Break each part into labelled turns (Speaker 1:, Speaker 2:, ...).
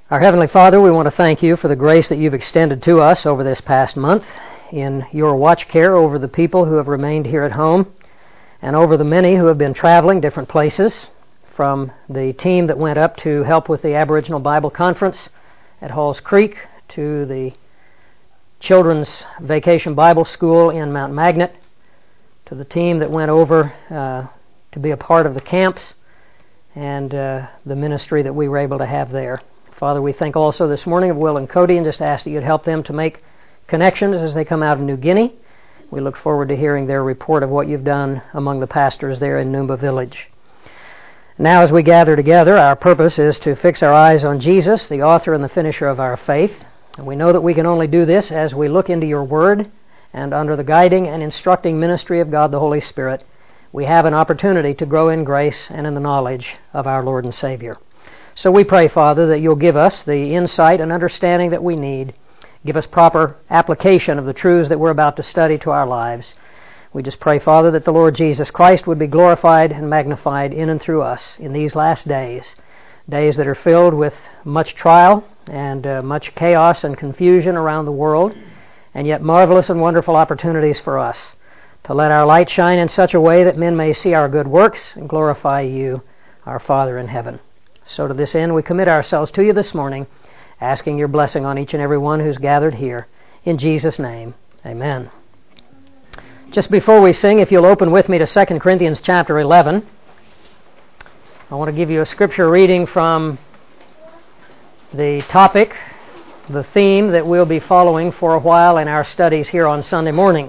Speaker 1: Our Heavenly Father, we want to thank you for the grace that you've extended to us over this past month in your watch care over the people who have remained here at home and over the many who have been traveling different places, from the team that went up to help with the Aboriginal Bible Conference at Halls Creek to the Children's Vacation Bible School in Mount Magnet, to the team that went over to be a part of the camps and the ministry that we were able to have there. Father, we think also this morning of Will and Cody and just ask that you'd help them to make connections as they come out of New Guinea. We look forward to hearing their report of what you've done among the pastors there in Noomba Village. Now, as we gather together, our purpose is to fix our eyes on Jesus, the author and the finisher of our faith. And we know that we can only do this as we look into your Word, and under the guiding and instructing ministry of God the Holy Spirit, we have an opportunity to grow in grace and in the knowledge of our Lord and Savior. So we pray, Father, that you'll give us the insight and understanding that we need. Give us proper application of the truths that we're about to study to our lives. We just pray, Father, that the Lord Jesus Christ would be glorified and magnified in and through us in these last days, days that are filled with much trial and much chaos and confusion around the world, and yet marvelous and wonderful opportunities for us to let our light shine in such a way that men may see our good works and glorify you, our Father in heaven. So to this end, we commit ourselves to you this morning, asking your blessing on each and every one who's gathered here. In Jesus' name, amen. Just before we sing, if you'll open with me to 2 Corinthians chapter 11, I want to give you a scripture reading from the topic, the theme that we'll be following for a while in our studies here on Sunday morning.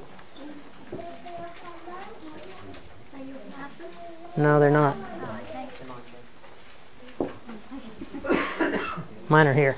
Speaker 1: No, they're not. Mine are here.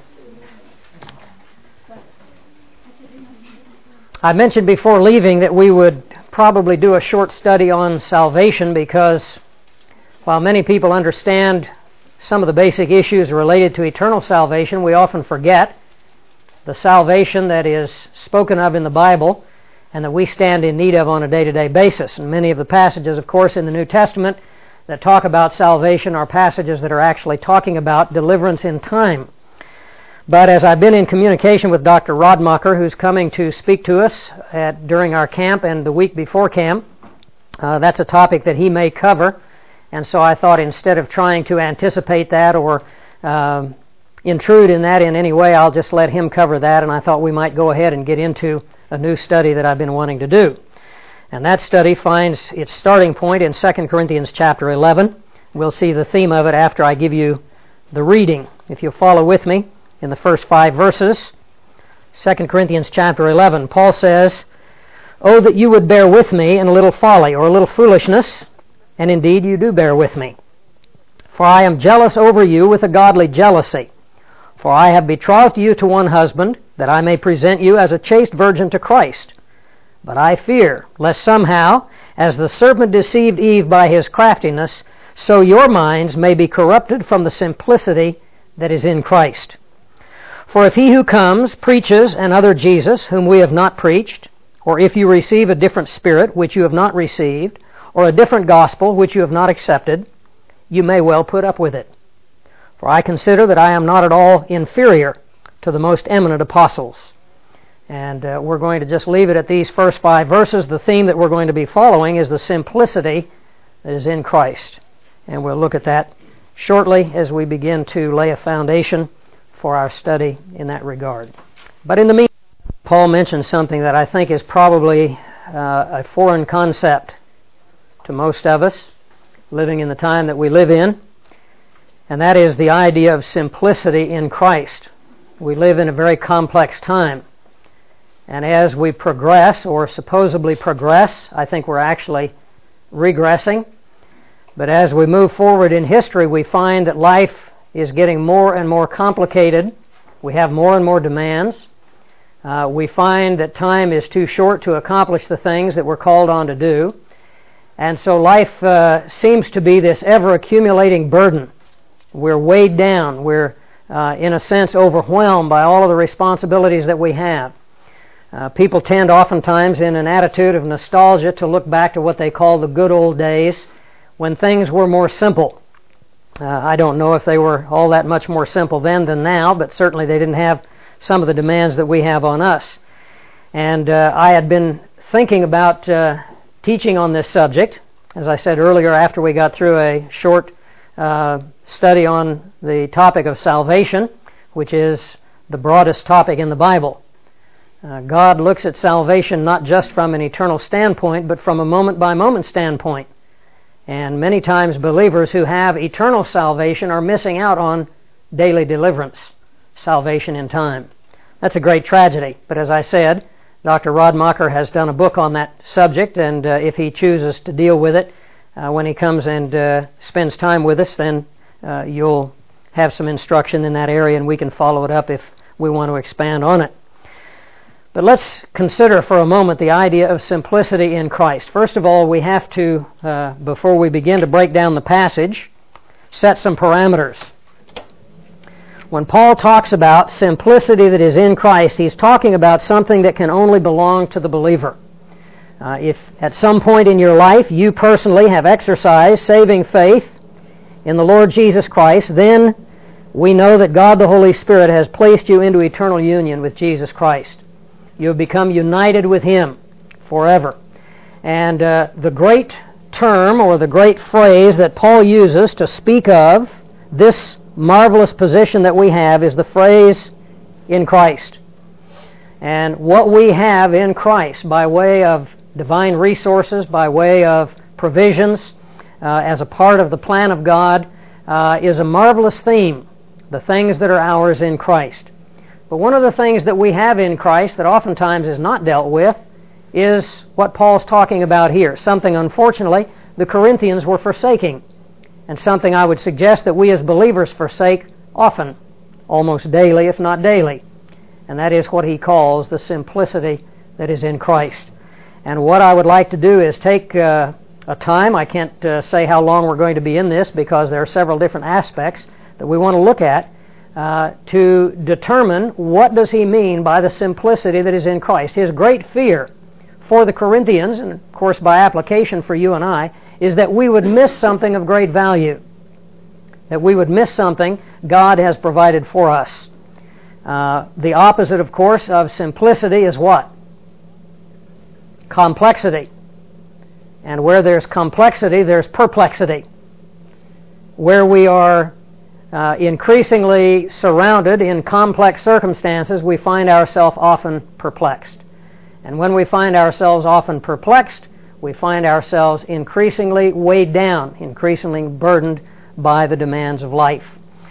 Speaker 1: I mentioned before leaving that we would probably do a short study on salvation because while many people understand some of the basic issues related to eternal salvation, we often forget the salvation that is spoken of in the Bible and that we stand in need of on a day-to-day basis. And many of the passages, of course, in the New Testament that talk about salvation are passages that are actually talking about deliverance in time. But as I've been in communication with Dr. Rodmacher, who's coming to speak to us during our camp and the week before camp, that's a topic that he may cover. And so I thought instead of trying to anticipate that or intrude in that in any way, I'll just let him cover that. And I thought we might go ahead and get into a new study that I've been wanting to do. And that study finds its starting point in 2 Corinthians chapter 11. We'll see the theme of it after I give you the reading. If you'll follow with me in the first 5 verses, 2 Corinthians chapter 11, Paul says, "Oh, that you would bear with me in a little folly or a little foolishness, and indeed you do bear with me. For I am jealous over you with a godly jealousy. For I have betrothed you to one husband, that I may present you as a chaste virgin to Christ. But I fear, lest somehow, as the serpent deceived Eve by his craftiness, so your minds may be corrupted from the simplicity that is in Christ. For if he who comes preaches another Jesus, whom we have not preached, or if you receive a different spirit which you have not received, or a different gospel which you have not accepted, you may well put up with it. For I consider that I am not at all inferior to the most eminent apostles." And we're going to just leave it at these first 5 verses. The theme that we're going to be following is the simplicity that is in Christ. And we'll look at that shortly as we begin to lay a foundation for our study in that regard. But in the meantime, Paul mentions something that I think is probably a foreign concept to most of us living in the time that we live in, and that is the idea of simplicity in Christ. We live in a very complex time, and as we progress, or supposedly progress, I think we're actually regressing. But as we move forward in history, we find that life is getting more and more complicated. We have more and more demands. We find that time is too short to accomplish the things that we're called on to do. And so life seems to be this ever-accumulating burden. We're weighed down. We're, in a sense, overwhelmed by all of the responsibilities that we have. People tend oftentimes in an attitude of nostalgia to look back to what they call the good old days when things were more simple. I don't know if they were all that much more simple then than now, but certainly they didn't have some of the demands that we have on us. And I had been thinking about teaching on this subject, as I said earlier, after we got through a short study on the topic of salvation, which is the broadest topic in the Bible. God looks at salvation not just from an eternal standpoint, but from a moment-by-moment standpoint. And many times believers who have eternal salvation are missing out on daily deliverance, salvation in time. That's a great tragedy. But as I said, Dr. Rodmacher has done a book on that subject, and if he chooses to deal with it when he comes and spends time with us, then you'll have some instruction in that area, and we can follow it up if we want to expand on it. But let's consider for a moment the idea of simplicity in Christ. First of all, we have to, before we begin to break down the passage, set some parameters. When Paul talks about simplicity that is in Christ, he's talking about something that can only belong to the believer. If at some point in your life you personally have exercised saving faith in the Lord Jesus Christ, then we know that God the Holy Spirit has placed you into eternal union with Jesus Christ. You have become united with Him forever. And the great term or the great phrase that Paul uses to speak of this marvelous position that we have is the phrase, in Christ. And what we have in Christ by way of divine resources, by way of provisions, as a part of the plan of God, is a marvelous theme, the things that are ours in Christ. But one of the things that we have in Christ that oftentimes is not dealt with is what Paul's talking about here. Something, unfortunately, the Corinthians were forsaking. And something I would suggest that we as believers forsake often, almost daily, if not daily. And that is what he calls the simplicity that is in Christ. And what I would like to do is take a time, I can't say how long we're going to be in this because there are several different aspects that we want to look at, to determine what does he mean by the simplicity that is in Christ. His great fear for the Corinthians, and of course by application for you and I, is that we would miss something of great value, that we would miss something God has provided for us. The opposite, of course, of simplicity is what? Complexity. And where there's complexity, there's perplexity. Where we are increasingly surrounded in complex circumstances, we find ourselves often perplexed. And when we find ourselves often perplexed, we find ourselves increasingly weighed down, increasingly burdened by the demands of life.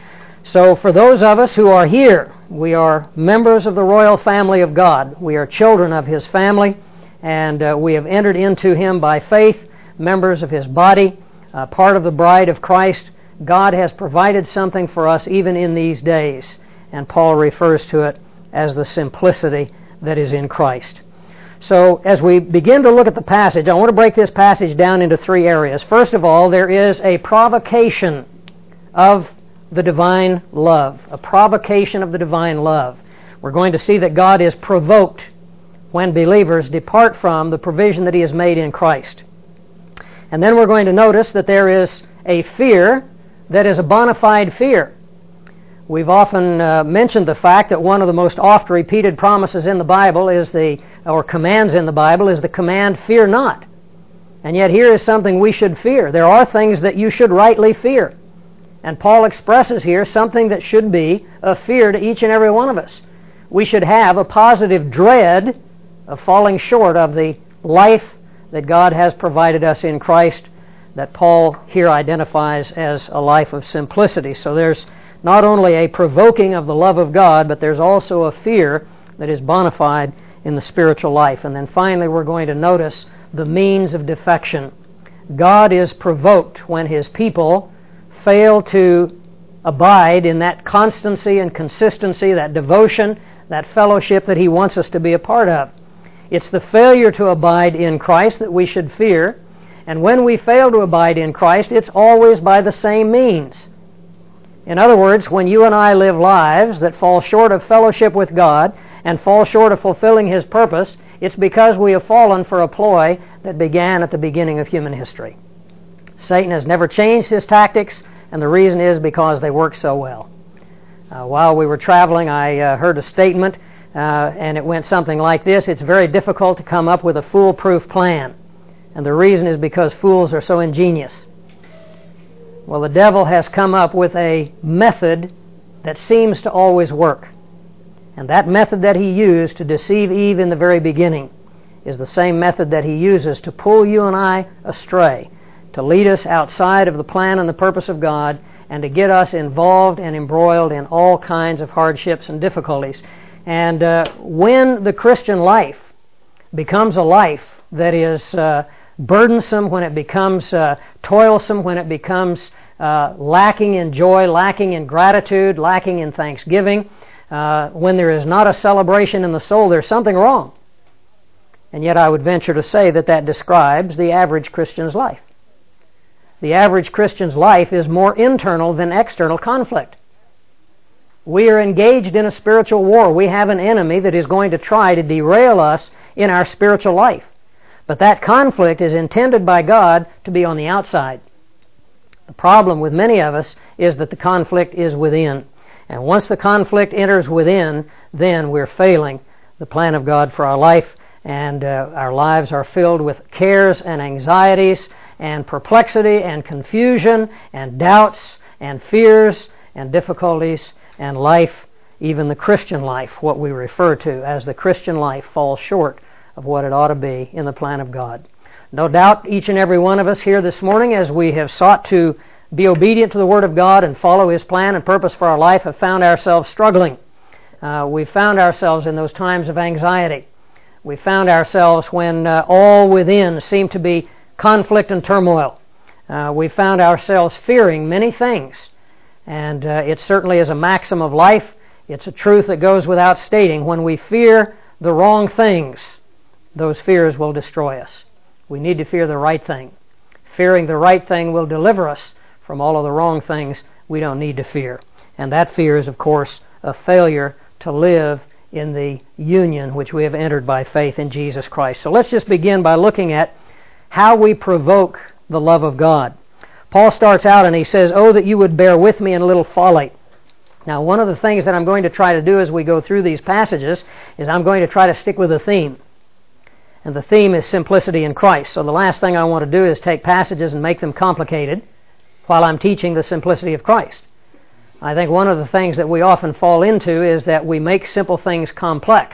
Speaker 1: So for those of us who are here, we are members of the royal family of God. We are children of His family, and we have entered into Him by faith, members of His body, part of the bride of Christ. God has provided something for us even in these days, and Paul refers to it as the simplicity that is in Christ. So as we begin to look at the passage, I want to break this passage down into three areas. First of all, there is a provocation of the divine love, a provocation of the divine love. We're going to see that God is provoked when believers depart from the provision that He has made in Christ. And then we're going to notice that there is a fear that is a bona fide fear. We've often mentioned the fact that one of the most oft repeated promises in the Bible or commands in the Bible is the command, fear not. And yet here is something we should fear. There are things that you should rightly fear. And Paul expresses here something that should be a fear to each and every one of us. We should have a positive dread of falling short of the life that God has provided us in Christ, that Paul here identifies as a life of simplicity. So there's not only a provoking of the love of God, but there's also a fear that is bona fide in the spiritual life. And then finally we're going to notice the means of defection. God is provoked when His people fail to abide in that constancy and consistency, that devotion, that fellowship that He wants us to be a part of. It's the failure to abide in Christ that we should fear. And when we fail to abide in Christ, it's always by the same means. In other words, when you and I live lives that fall short of fellowship with God and fall short of fulfilling His purpose, it's because we have fallen for a ploy that began at the beginning of human history. Satan has never changed his tactics, and the reason is because they work so well. While we were traveling, I heard a statement, and it went something like this: it's very difficult to come up with a foolproof plan, and the reason is because fools are so ingenious. Well, the devil has come up with a method that seems to always work. And that method that he used to deceive Eve in the very beginning is the same method that he uses to pull you and I astray, to lead us outside of the plan and the purpose of God, and to get us involved and embroiled in all kinds of hardships and difficulties. And when the Christian life becomes a life that is burdensome, when it becomes toilsome, when it becomes lacking in joy, lacking in gratitude, lacking in thanksgiving, when there is not a celebration in the soul, there's something wrong. And yet I would venture to say that that describes the average Christian's life. The average Christian's life is more internal than external conflict. We are engaged in a spiritual war. We have an enemy that is going to try to derail us in our spiritual life. But that conflict is intended by God to be on the outside. The problem with many of us is that the conflict is within. And once the conflict enters within, then we're failing the plan of God for our life, and our lives are filled with cares and anxieties and perplexity and confusion and doubts and fears and difficulties, and life, even the Christian life, what we refer to as the Christian life, falls short of what it ought to be in the plan of God. No doubt each and every one of us here this morning, as we have sought to be obedient to the Word of God and follow His plan and purpose for our life, have found ourselves struggling. We've found ourselves in those times of anxiety. We found ourselves when all within seemed to be conflict and turmoil. We found ourselves fearing many things. And it certainly is a maxim of life. It's a truth that goes without stating. When we fear the wrong things, those fears will destroy us. We need to fear the right thing. Fearing the right thing will deliver us from all of the wrong things we don't need to fear. And that fear is, of course, a failure to live in the union which we have entered by faith in Jesus Christ. So let's just begin by looking at how we provoke the love of God. Paul starts out and he says, "Oh, that you would bear with me in a little folly." Now, one of the things that I'm going to try to do as we go through these passages is I'm going to try to stick with a theme. And the theme is simplicity in Christ. So the last thing I want to do is take passages and make them complicated while I'm teaching the simplicity of Christ. I think one of the things that we often fall into is that we make simple things complex,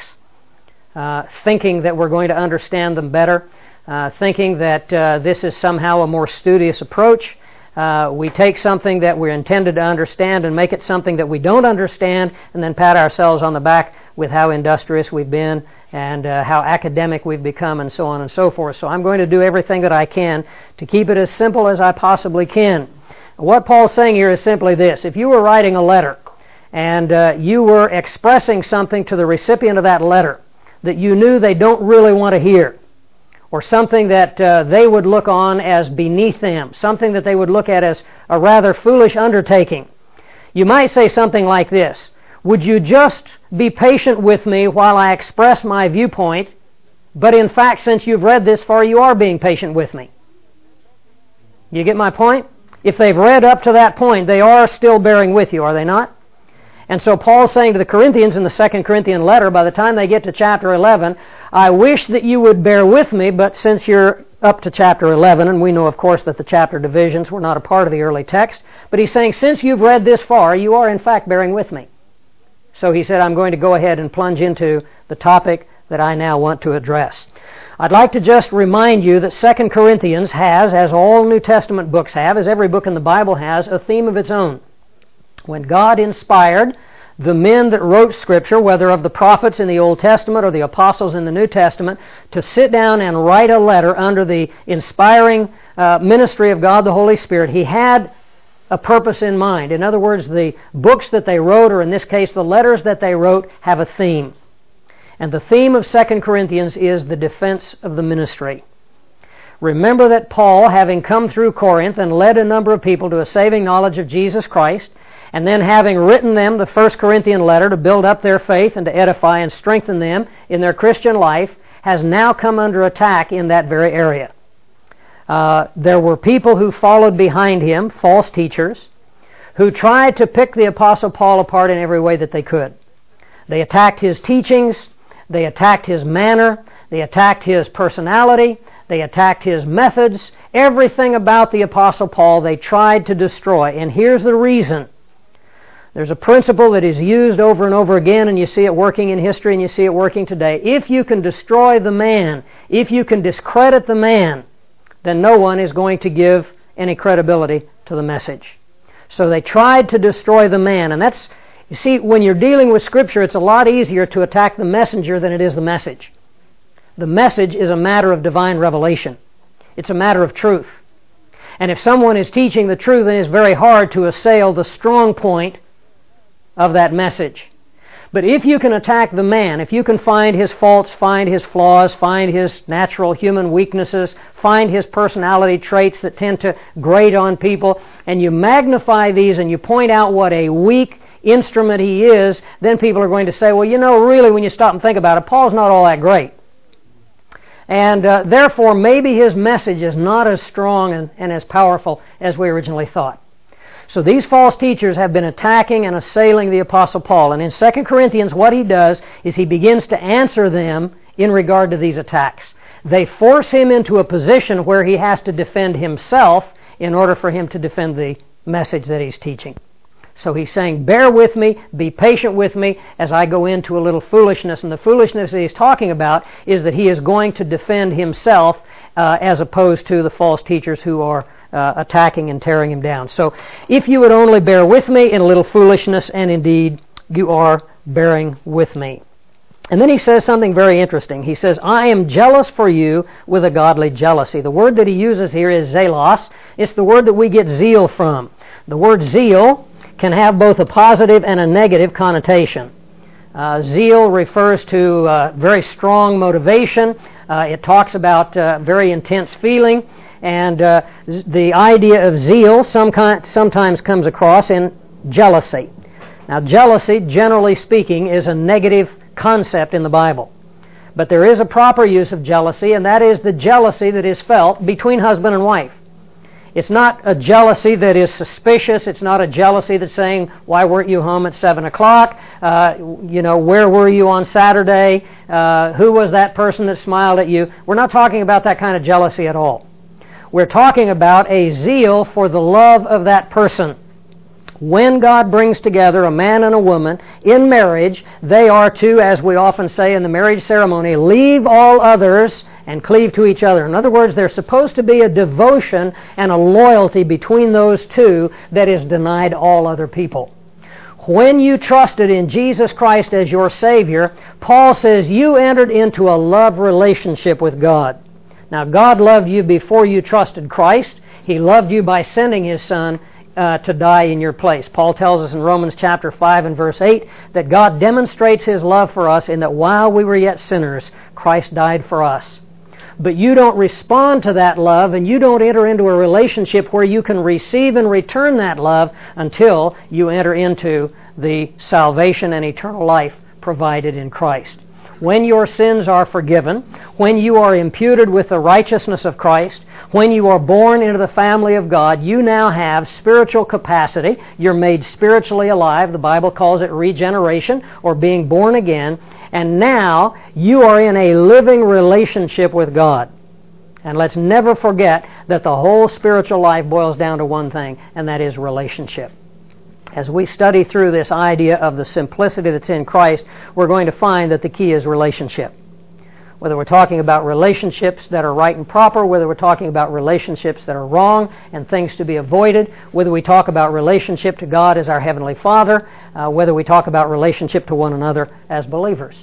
Speaker 1: thinking that we're going to understand them better, thinking that this is somehow a more studious approach. We take something that we're intended to understand and make it something that we don't understand, and then pat ourselves on the back with how industrious we've been and how academic we've become, and so on and so forth. So I'm going to do everything that I can to keep it as simple as I possibly can. What Paul's saying here is simply this: if you were writing a letter and you were expressing something to the recipient of that letter that you knew they don't really want to hear, or something that they would look on as beneath them, something that they would look at as a rather foolish undertaking, you might say something like this: would you just be patient with me while I express my viewpoint, but in fact, since you've read this far, you are being patient with me. You get my point? If they've read up to that point, they are still bearing with you, are they not? And so Paul's saying to the Corinthians in the 2 Corinthian letter, by the time they get to chapter 11, I wish that you would bear with me, but since you're up to chapter 11, and we know, of course, that the chapter divisions were not a part of the early text, but he's saying, since you've read this far, you are in fact bearing with me. So he said, I'm going to go ahead and plunge into the topic that I now want to address. I'd like to just remind you that 2 Corinthians has, as all New Testament books have, as every book in the Bible has, a theme of its own. When God inspired the men that wrote Scripture, whether of the prophets in the Old Testament or the apostles in the New Testament, to sit down and write a letter under the inspiring ministry of God the Holy Spirit, He had a purpose in mind. In other words, the books that they wrote, or in this case the letters that they wrote, have a theme. And the theme of 2 Corinthians is the defense of the ministry. Remember that Paul, having come through Corinth and led a number of people to a saving knowledge of Jesus Christ, and then having written them the 1 Corinthian letter to build up their faith and to edify and strengthen them in their Christian life, has now come under attack in that very area. There were people who followed behind him, false teachers, who tried to pick the Apostle Paul apart in every way that they could. They attacked his teachings, they attacked his manner, they attacked his personality, they attacked his methods. Everything about the Apostle Paul they tried to destroy. And here's the reason. There's a principle that is used over and over again, and you see it working in history and you see it working today. If you can destroy the man, if you can discredit the man, then no one is going to give any credibility to the message. So they tried to destroy the man. And that's, you see, when you're dealing with Scripture, it's a lot easier to attack the messenger than it is the message. The message is a matter of divine revelation. It's a matter of truth. And if someone is teaching the truth, then it's very hard to assail the strong point of that message. But if you can attack the man, if you can find his faults, find his flaws, find his natural human weaknesses, find his personality traits that tend to grate on people, and you magnify these and you point out what a weak instrument he is, then people are going to say, well, you know, really, when you stop and think about it, Paul's not all that great. And therefore, maybe his message is not as strong and as powerful as we originally thought. So these false teachers have been attacking and assailing the Apostle Paul. And in 2 Corinthians, what he does is he begins to answer them in regard to these attacks. They force him into a position where he has to defend himself in order for him to defend the message that he's teaching. So he's saying, bear with me, be patient with me as I go into a little foolishness. And the foolishness that he's talking about is that he is going to defend himself as opposed to the false teachers who are attacking and tearing him down. So if you would only bear with me in a little foolishness, and indeed you are bearing with me. And then he says something very interesting. He says, I am jealous for you with a godly jealousy. The word that he uses here is zelos. It's the word that we get zeal from. The word zeal can have both a positive and a negative connotation. Zeal refers to very strong motivation. It talks about very intense feeling. And the idea of zeal sometimes comes across in jealousy. Now, jealousy, generally speaking, is a negative concept in the Bible. But there is a proper use of jealousy, and that is the jealousy that is felt between husband and wife. It's not a jealousy that is suspicious. It's not a jealousy that's saying, why weren't you home at 7 o'clock? Where were you on Saturday? Who was that person that smiled at you? We're not talking about that kind of jealousy at all. We're talking about a zeal for the love of that person. When God brings together a man and a woman in marriage, they are to, as we often say in the marriage ceremony, leave all others and cleave to each other. In other words, there's supposed to be a devotion and a loyalty between those two that is denied all other people. When you trusted in Jesus Christ as your Savior, Paul says you entered into a love relationship with God. Now, God loved you before you trusted Christ. He loved you by sending His Son to die in your place. Paul tells us in Romans chapter 5 and verse 8 that God demonstrates His love for us in that while we were yet sinners, Christ died for us. But you don't respond to that love, and you don't enter into a relationship where you can receive and return that love until you enter into the salvation and eternal life provided in Christ. When your sins are forgiven, when you are imputed with the righteousness of Christ, when you are born into the family of God, you now have spiritual capacity. You're made spiritually alive. The Bible calls it regeneration or being born again. And now you are in a living relationship with God. And let's never forget that the whole spiritual life boils down to one thing, and that is relationship. As we study through this idea of the simplicity that's in Christ, we're going to find that the key is relationship. Whether we're talking about relationships that are right and proper, whether we're talking about relationships that are wrong and things to be avoided, whether we talk about relationship to God as our Heavenly Father, whether we talk about relationship to one another as believers.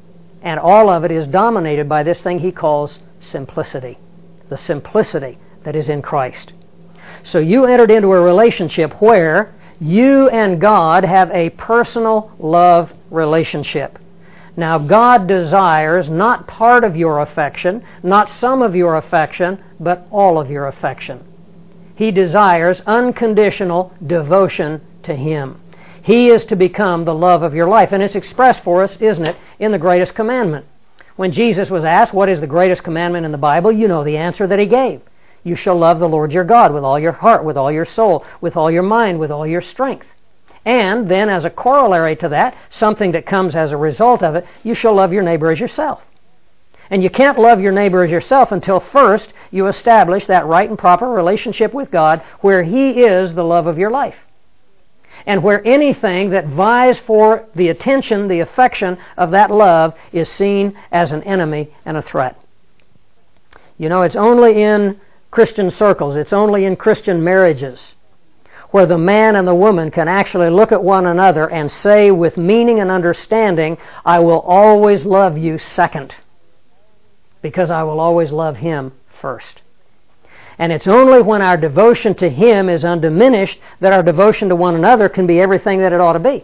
Speaker 1: And all of it is dominated by this thing he calls simplicity. The simplicity that is in Christ. So you entered into a relationship where you and God have a personal love relationship. Now, God desires not part of your affection, not some of your affection, but all of your affection. He desires unconditional devotion to Him. He is to become the love of your life. And it's expressed for us, isn't it, in the greatest commandment. When Jesus was asked, what is the greatest commandment in the Bible? You know the answer that He gave. You shall love the Lord your God with all your heart, with all your soul, with all your mind, with all your strength. And then as a corollary to that, something that comes as a result of it, you shall love your neighbor as yourself. And you can't love your neighbor as yourself until first you establish that right and proper relationship with God where He is the love of your life. And where anything that vies for the attention, the affection of that love is seen as an enemy and a threat. You know, it's only in Christian circles, it's only in Christian marriages where the man and the woman can actually look at one another and say with meaning and understanding, I will always love you second, because I will always love him first. And it's only when our devotion to Him is undiminished that our devotion to one another can be everything that it ought to be.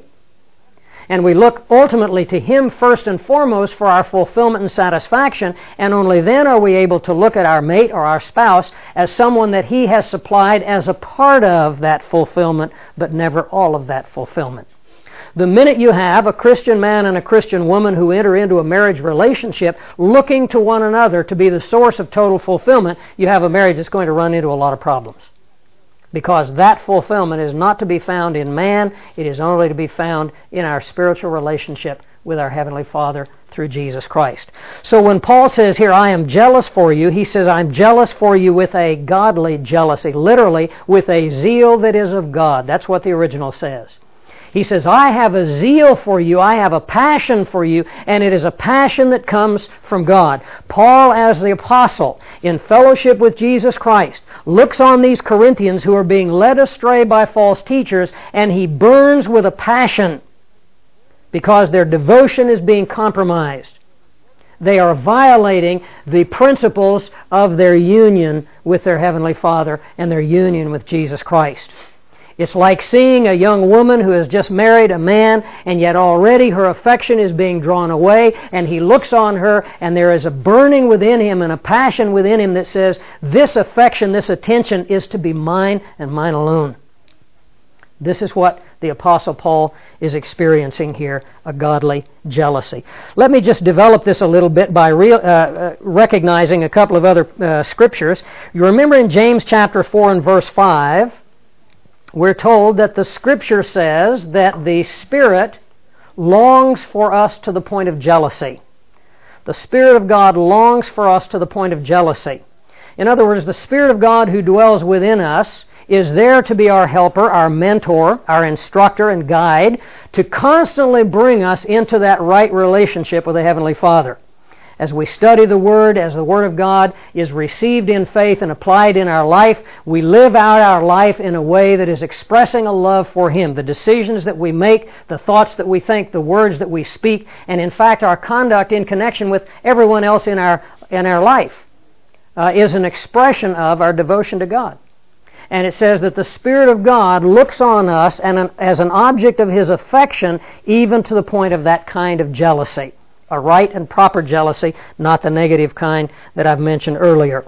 Speaker 1: And we look ultimately to Him first and foremost for our fulfillment and satisfaction, and only then are we able to look at our mate or our spouse as someone that He has supplied as a part of that fulfillment, but never all of that fulfillment. The minute you have a Christian man and a Christian woman who enter into a marriage relationship looking to one another to be the source of total fulfillment, you have a marriage that's going to run into a lot of problems. Because that fulfillment is not to be found in man, it is only to be found in our spiritual relationship with our Heavenly Father through Jesus Christ. So when Paul says here, I am jealous for you, he says, I'm jealous for you with a godly jealousy, literally with a zeal that is of God. That's what the original says. He says, I have a zeal for you, I have a passion for you, and it is a passion that comes from God. Paul, as the apostle, in fellowship with Jesus Christ, looks on these Corinthians who are being led astray by false teachers, and he burns with a passion because their devotion is being compromised. They are violating the principles of their union with their Heavenly Father and their union with Jesus Christ. It's like seeing a young woman who has just married a man, and yet already her affection is being drawn away, and he looks on her, and there is a burning within him and a passion within him that says, this affection, this attention is to be mine and mine alone. This is what the Apostle Paul is experiencing here, a godly jealousy. Let me just develop this a little bit by recognizing a couple of other scriptures. You remember in James chapter 4 and verse 5, we're told that the Scripture says that the Spirit longs for us to the point of jealousy. The Spirit of God longs for us to the point of jealousy. In other words, the Spirit of God who dwells within us is there to be our helper, our mentor, our instructor and guide, to constantly bring us into that right relationship with the Heavenly Father. As we study the Word, as the Word of God is received in faith and applied in our life, we live out our life in a way that is expressing a love for Him. The decisions that we make, the thoughts that we think, the words that we speak, and in fact our conduct in connection with everyone else in our life is an expression of our devotion to God. And it says that the Spirit of God looks on us as an object of His affection, even to the point of that kind of jealousy. A right and proper jealousy, not the negative kind that I've mentioned earlier.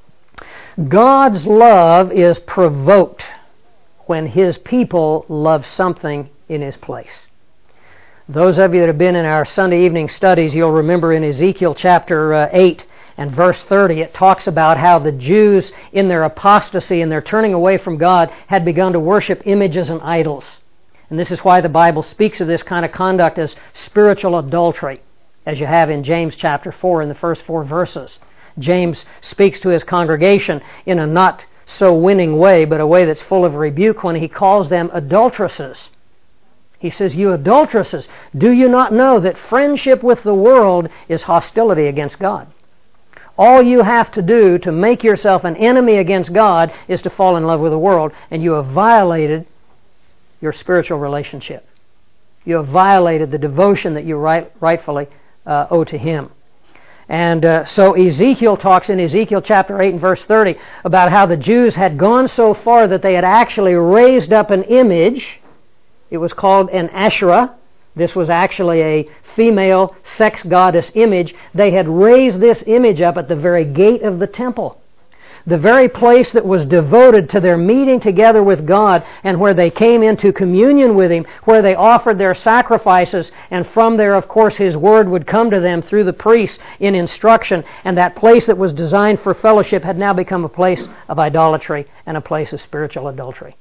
Speaker 1: God's love is provoked when His people love something in His place. Those of you that have been in our Sunday evening studies, you'll remember in Ezekiel chapter 8 and verse 30, it talks about how the Jews in their apostasy and their turning away from God had begun to worship images and idols. And this is why the Bible speaks of this kind of conduct as spiritual adultery, as you have in James chapter 4 in the first 4 verses. James speaks to his congregation in a not so winning way, but a way that's full of rebuke when he calls them adulteresses. He says, you adulteresses, do you not know that friendship with the world is hostility against God? All you have to do to make yourself an enemy against God is to fall in love with the world, and you have violated your spiritual relationship. You have violated the devotion that you rightfully owe to Him. And so Ezekiel talks in Ezekiel chapter 8 and verse 30 about how the Jews had gone so far that they had actually raised up an image. It was called an Asherah. This was actually a female sex goddess image. They had raised this image up at the very gate of the temple. The very place that was devoted to their meeting together with God and where they came into communion with Him, where they offered their sacrifices, and from there, of course, His Word would come to them through the priests in instruction, and that place that was designed for fellowship had now become a place of idolatry and a place of spiritual adultery.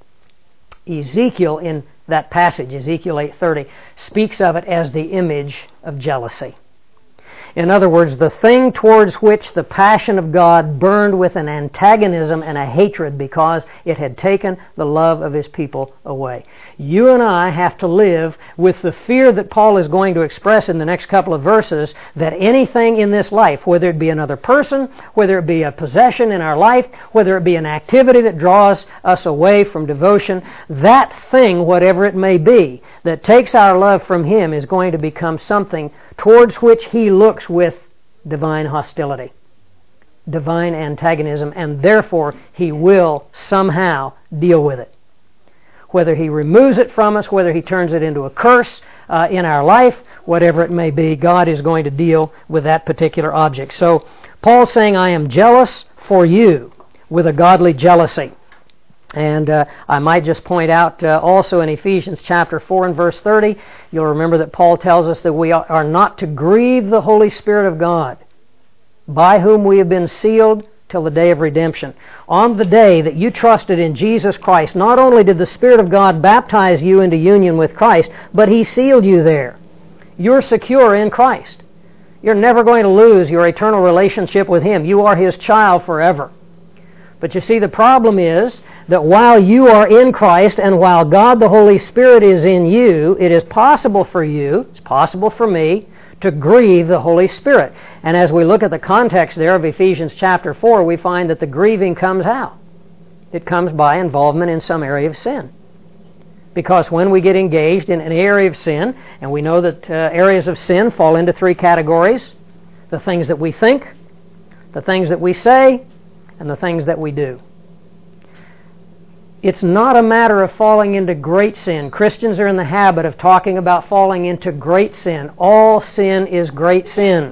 Speaker 1: Ezekiel, in that passage, Ezekiel 8:30, speaks of it as the image of jealousy. In other words, the thing towards which the passion of God burned with an antagonism and a hatred because it had taken the love of His people away. You and I have to live with the fear that Paul is going to express in the next couple of verses, that anything in this life, whether it be another person, whether it be a possession in our life, whether it be an activity that draws us away from devotion, that thing, whatever it may be, that takes our love from Him is going to become something towards which He looks with divine hostility, divine antagonism, and therefore He will somehow deal with it. Whether He removes it from us, whether He turns it into a curse in our life, whatever it may be, God is going to deal with that particular object. So Paul's saying, I am jealous for you with a godly jealousy. And I might just point out also in Ephesians chapter 4 and verse 30, you'll remember that Paul tells us that we are not to grieve the Holy Spirit of God, by whom we have been sealed till the day of redemption. On the day that you trusted in Jesus Christ, not only did the Spirit of God baptize you into union with Christ, but He sealed you there. You're secure in Christ. You're never going to lose your eternal relationship with Him. You are His child forever. But you see, the problem is that while you are in Christ and while God the Holy Spirit is in you, it is possible for you, it's possible for me, to grieve the Holy Spirit. And as we look at the context there of Ephesians chapter 4, we find that the grieving comes how? It comes by involvement in some area of sin. Because when we get engaged in an area of sin, and we know that areas of sin fall into three categories: the things that we think, the things that we say, and the things that we do. It's not a matter of falling into great sin. Christians are in the habit of talking about falling into great sin. All sin is great sin.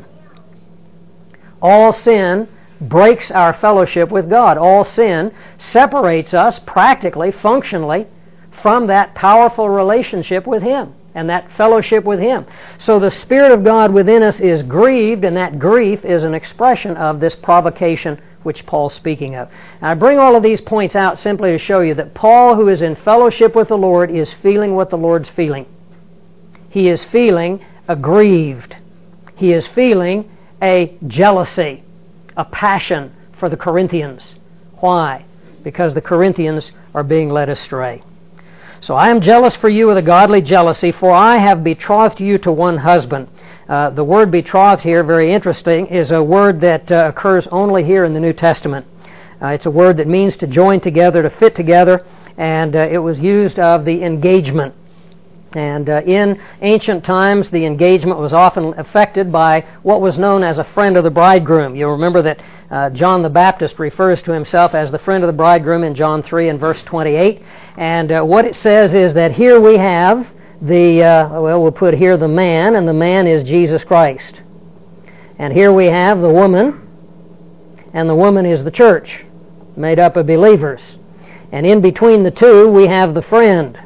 Speaker 1: All sin breaks our fellowship with God. All sin separates us practically, functionally, from that powerful relationship with Him and that fellowship with Him. So the Spirit of God within us is grieved, and that grief is an expression of this provocation which Paul's speaking of. Now, I bring all of these points out simply to show you that Paul, who is in fellowship with the Lord, is feeling what the Lord's feeling. He is feeling aggrieved. He is feeling a jealousy, a passion for the Corinthians. Why? Because the Corinthians are being led astray. So I am jealous for you with a godly jealousy, for I have betrothed you to one husband. The word betrothed here, very interesting, is a word that occurs only here in the New Testament. It's a word that means to join together, to fit together, and it was used of the engagement. And in ancient times, the engagement was often effected by what was known as a friend of the bridegroom. You'll remember that John the Baptist refers to himself as the friend of the bridegroom in John 3 and verse 28. And what it says is that here we have we'll put here the man, and the man is Jesus Christ. And here we have the woman, and the woman is the church, made up of believers. And in between the two, we have the friend.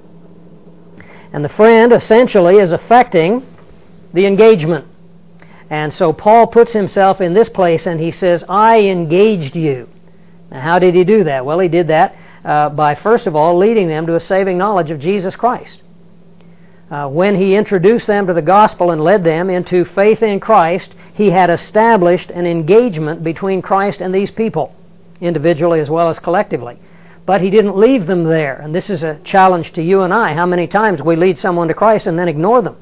Speaker 1: And the friend essentially is affecting the engagement. And so Paul puts himself in this place and he says, I engaged you. Now, how did he do that? Well, he did that by, first of all, leading them to a saving knowledge of Jesus Christ. When he introduced them to the gospel and led them into faith in Christ, he had established an engagement between Christ and these people, individually as well as collectively. But he didn't leave them there. And this is a challenge to you and I. How many times we lead someone to Christ and then ignore them?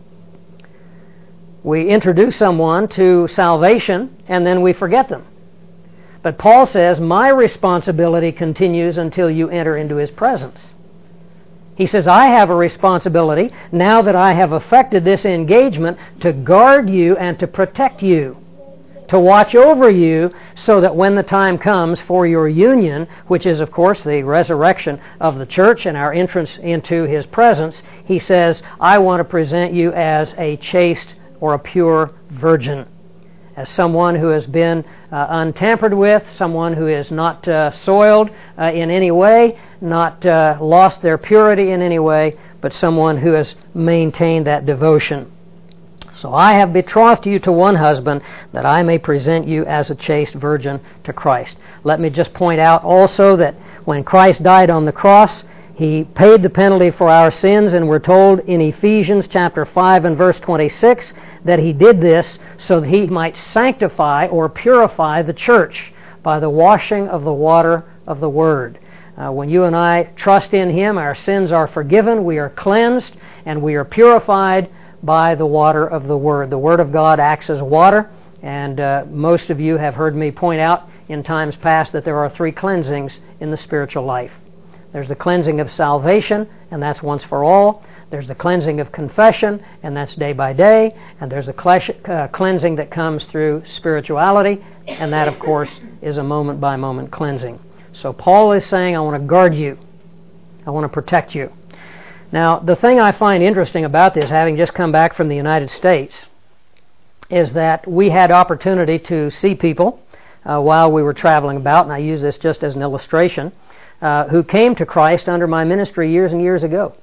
Speaker 1: We introduce someone to salvation and then we forget them. But Paul says, my responsibility continues until you enter into His presence. He says, I have a responsibility, now that I have effected this engagement, to guard you and to protect you, to watch over you, so that when the time comes for your union, which is, of course, the resurrection of the church and our entrance into His presence, he says, I want to present you as a chaste or a pure virgin, as someone who has been untampered with, someone who is not soiled in any way, not lost their purity in any way, but someone who has maintained that devotion. So I have betrothed you to one husband, that I may present you as a chaste virgin to Christ. Let me just point out also that when Christ died on the cross, He paid the penalty for our sins, and we're told in Ephesians chapter 5 and verse 26 that He did this so that He might sanctify or purify the church by the washing of the water of the Word. When you and I trust in Him, our sins are forgiven, we are cleansed, and we are purified by the water of the Word. The Word of God acts as water, and most of you have heard me point out in times past that there are 3 cleansings in the spiritual life. There's the cleansing of salvation, and that's once for all. There's the cleansing of confession, and that's day by day. And there's the cleansing that comes through spirituality, and that, of course, is a moment-by-moment cleansing. So Paul is saying, I want to guard you. I want to protect you. Now, the thing I find interesting about this, having just come back from the United States, is that we had opportunity to see people while we were traveling about, and I use this just as an illustration, who came to Christ under my ministry years and years ago.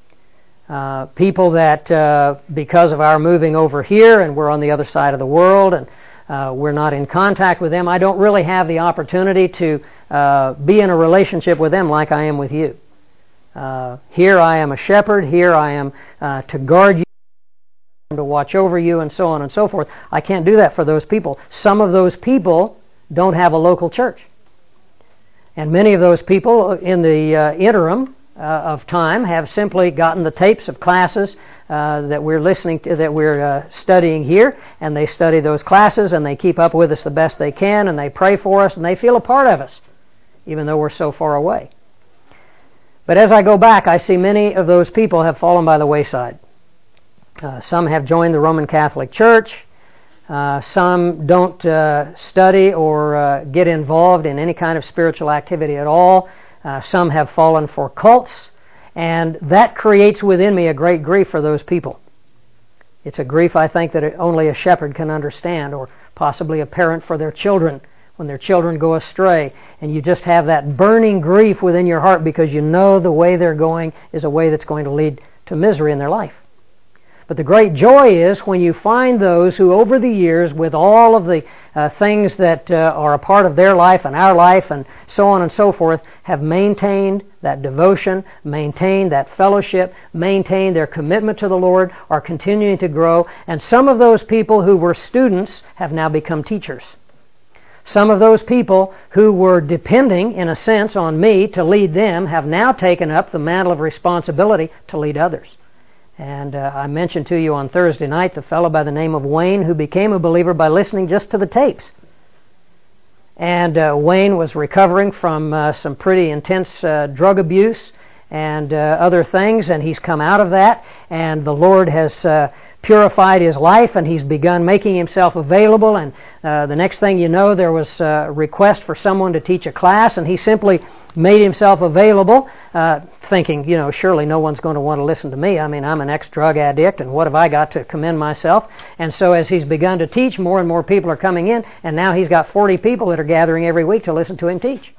Speaker 1: People that, because of our moving over here, and we're on the other side of the world, and we're not in contact with them, I don't really have the opportunity to be in a relationship with them like I am with you. Here I am a shepherd, here I am to guard you, to watch over you, and so on and so forth. I can't do that for those people. Some of those people don't have a local church. And many of those people in the interim of time have simply gotten the tapes of classes that we're listening to, that we're studying here, and they study those classes, and they keep up with us the best they can, and they pray for us, and they feel a part of us, even though we're so far away. But as I go back, I see many of those people have fallen by the wayside. Some have joined the Roman Catholic Church. Some don't study or get involved in any kind of spiritual activity at all. Some have fallen for cults. And that creates within me a great grief for those people. It's a grief, I think, that only a shepherd can understand, or possibly a parent for their children when their children go astray, and you just have that burning grief within your heart because you know the way they're going is a way that's going to lead to misery in their life. But the great joy is when you find those who over the years, with all of the things that are a part of their life and our life and so on and so forth, have maintained that devotion, maintained that fellowship, maintained their commitment to the Lord, are continuing to grow, and some of those people who were students have now become teachers. Some of those people who were depending, in a sense, on me to lead them have now taken up the mantle of responsibility to lead others. And I mentioned to you on Thursday night the fellow by the name of Wayne who became a believer by listening just to the tapes. And Wayne was recovering from some pretty intense drug abuse and other things, and he's come out of that, and the Lord has purified his life, and he's begun making himself available, and the next thing you know, there was a request for someone to teach a class, and he simply made himself available, thinking, surely no one's going to want to listen to me. I mean, I'm an ex-drug addict, and what have I got to commend myself? And so as he's begun to teach, more and more people are coming in, and now he's got 40 people that are gathering every week to listen to him teach.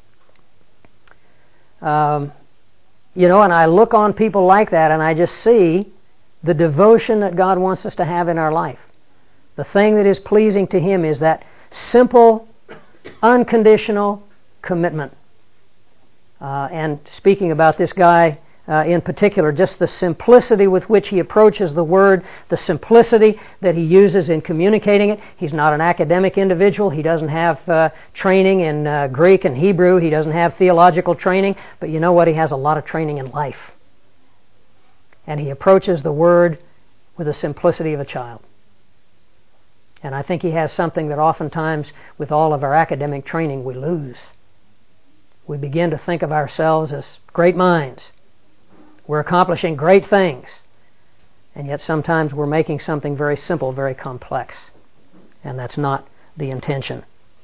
Speaker 1: And I look on people like that, and I just see the devotion that God wants us to have in our life. The thing that is pleasing to Him is that simple, unconditional commitment. And speaking about this guy in particular, just the simplicity with which he approaches the Word, the simplicity that he uses in communicating it. He's not an academic individual. He doesn't have training in Greek and Hebrew. He doesn't have theological training. But you know what? He has a lot of training in life. And he approaches the Word with the simplicity of a child. And I think he has something that oftentimes, with all of our academic training, we lose. We begin to think of ourselves as great minds. We're accomplishing great things. And yet sometimes we're making something very simple, very complex. And that's not the intention.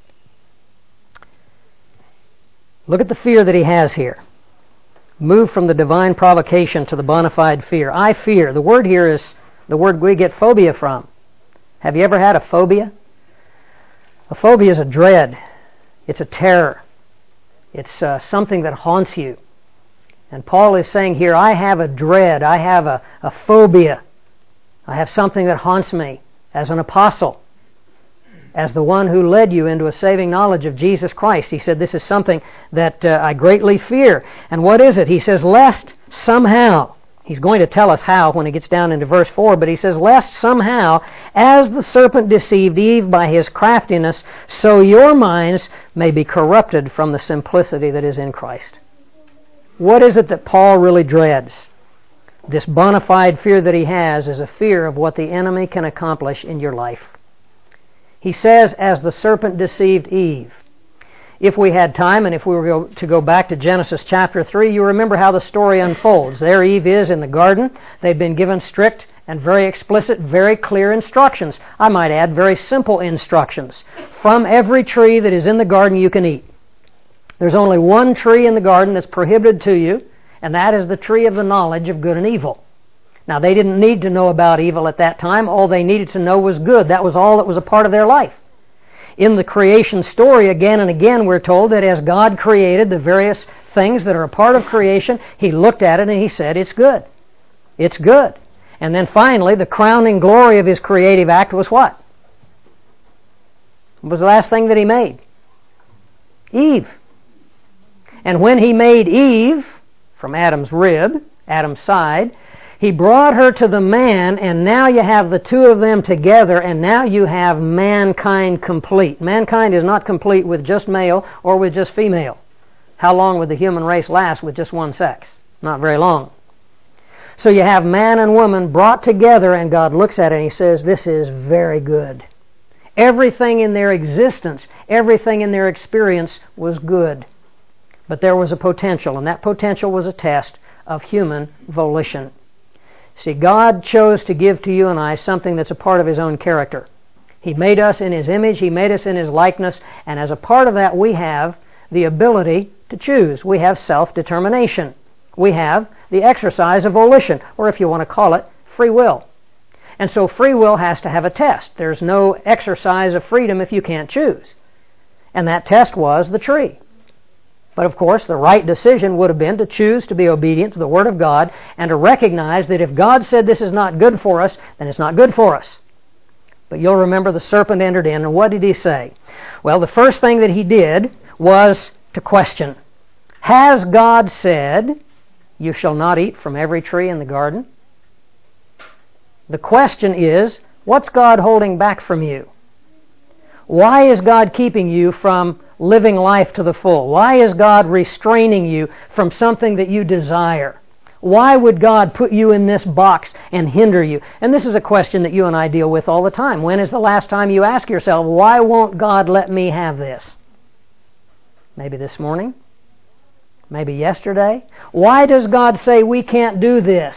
Speaker 1: Look at the fear that he has here. Move from the divine provocation to the bona fide fear. I fear. The word here is the word we get phobia from. Have you ever had a phobia? A phobia is a dread. It's a terror. It's something that haunts you. And Paul is saying here, I have a dread. I have a phobia. I have something that haunts me as an apostle, as the one who led you into a saving knowledge of Jesus Christ. He said, this is something that I greatly fear. And what is it? He says, lest somehow, he's going to tell us how when he gets down into verse 4, but he says, lest somehow, as the serpent deceived Eve by his craftiness, so your minds may be corrupted from the simplicity that is in Christ. What is it that Paul really dreads? This bona fide fear that he has is a fear of what the enemy can accomplish in your life. He says, as the serpent deceived Eve. If we had time, and if we were to go back to Genesis chapter 3, you remember how the story unfolds. There Eve is in the garden. They've been given strict and very explicit, very clear instructions. I might add, very simple instructions. From every tree that is in the garden you can eat. There's only one tree in the garden that's prohibited to you, and that is the tree of the knowledge of good and evil. Now, they didn't need to know about evil at that time. All they needed to know was good. That was all that was a part of their life. In the creation story, again and again, we're told that as God created the various things that are a part of creation, He looked at it and He said, it's good. It's good. And then finally, the crowning glory of His creative act was what? What was the last thing that He made? Eve. And when He made Eve, from Adam's rib, Adam's side, He brought her to the man, and now you have the two of them together, and now you have mankind complete. Mankind is not complete with just male or with just female. How long would the human race last with just one sex? Not very long. So you have man and woman brought together, and God looks at it and He says, this is very good. Everything in their existence, everything in their experience was good. But there was a potential, and that potential was a test of human volition. See, God chose to give to you and I something that's a part of His own character. He made us in His image, He made us in His likeness, and as a part of that we have the ability to choose. We have self-determination. We have the exercise of volition, or if you want to call it, free will. And so free will has to have a test. There's no exercise of freedom if you can't choose. And that test was the tree. But of course, the right decision would have been to choose to be obedient to the Word of God and to recognize that if God said this is not good for us, then it's not good for us. But you'll remember the serpent entered in, and what did he say? Well, the first thing that he did was to question. Has God said, you shall not eat from every tree in the garden? The question is, what's God holding back from you? Why is God keeping you from living life to the full? Why is God restraining you from something that you desire? Why would God put you in this box and hinder you? And this is a question that you and I deal with all the time. When is the last time you ask yourself, why won't God let me have this? Maybe this morning? Maybe yesterday? Why does God say we can't do this?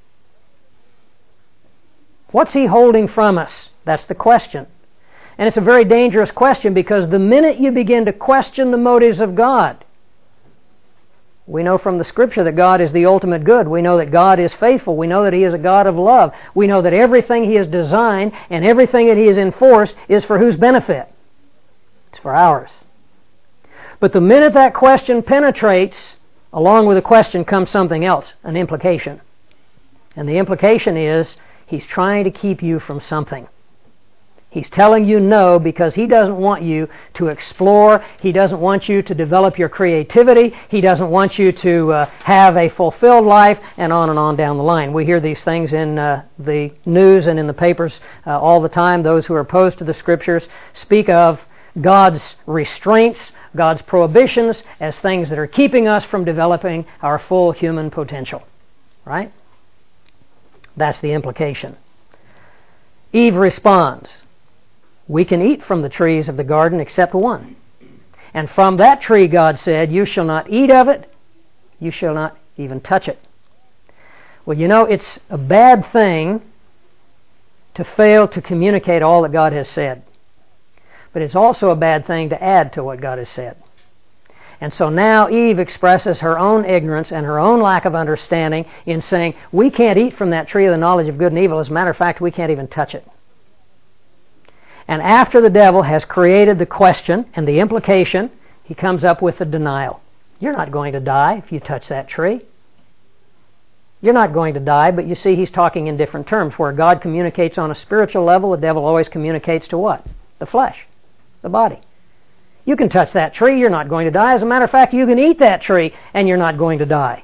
Speaker 1: What's He holding from us? That's the question. And it's a very dangerous question because the minute you begin to question the motives of God, we know from the Scripture that God is the ultimate good. We know that God is faithful. We know that He is a God of love. We know that everything He has designed and everything that He has enforced is for whose benefit? It's for ours. But the minute that question penetrates, along with the question comes something else, an implication. And the implication is He's trying to keep you from something. He's telling you no because He doesn't want you to explore. He doesn't want you to develop your creativity. He doesn't want you to have a fulfilled life, and on down the line. We hear these things in the news and in the papers all the time. Those who are opposed to the Scriptures speak of God's restraints, God's prohibitions as things that are keeping us from developing our full human potential. Right? That's the implication. Eve responds, we can eat from the trees of the garden except one. And from that tree, God said, you shall not eat of it, you shall not even touch it. Well, you know, it's a bad thing to fail to communicate all that God has said. But it's also a bad thing to add to what God has said. And so now Eve expresses her own ignorance and her own lack of understanding in saying, we can't eat from that tree of the knowledge of good and evil. As a matter of fact, we can't even touch it. And after the devil has created the question and the implication, he comes up with the denial. You're not going to die if you touch that tree. You're not going to die, but you see he's talking in different terms. Where God communicates on a spiritual level, the devil always communicates to what? The flesh, the body. You can touch that tree, you're not going to die. As a matter of fact, you can eat that tree and you're not going to die.